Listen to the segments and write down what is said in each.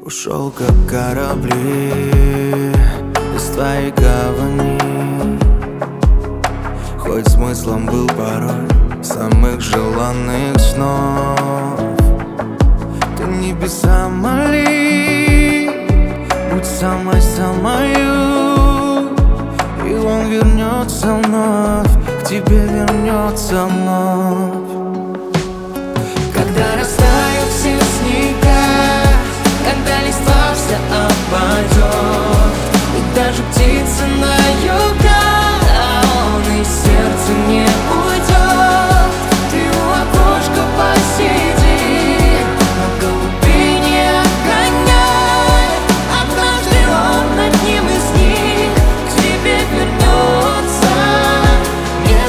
Ушел как корабли из твоей гавани, хоть смыслом был порой самых желанных снов. Ты небеса моли, будь самой-самою, и он вернется вновь, к тебе вернется вновь. Когда растают все снега, когда листва вся опадет, и даже птицы на юга, он из сердца не уйдет. Ты у окошка посиди, на голубине огня, однажды он одним из них к тебе вернется. Не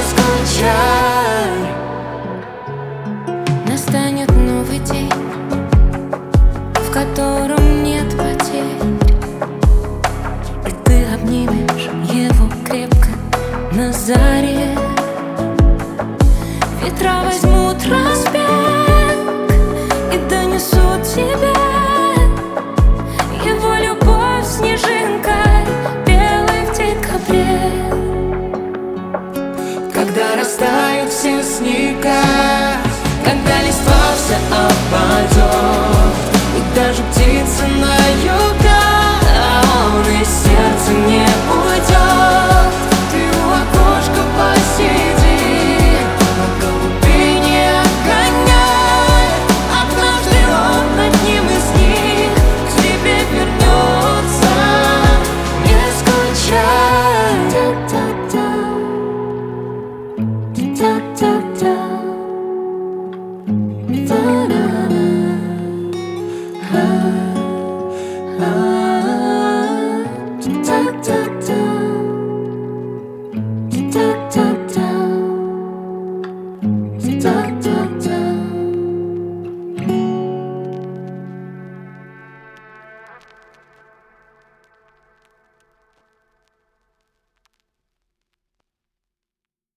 скучай. Настанет новый день, в котором нет потерь, и ты обнимешь его крепко на заре. Ветра возьмут разбег и донесут тебе его любовь снежинкой белой в декабре. Когда растают все снега, когда листва вся опадет, и даже птицы на юге,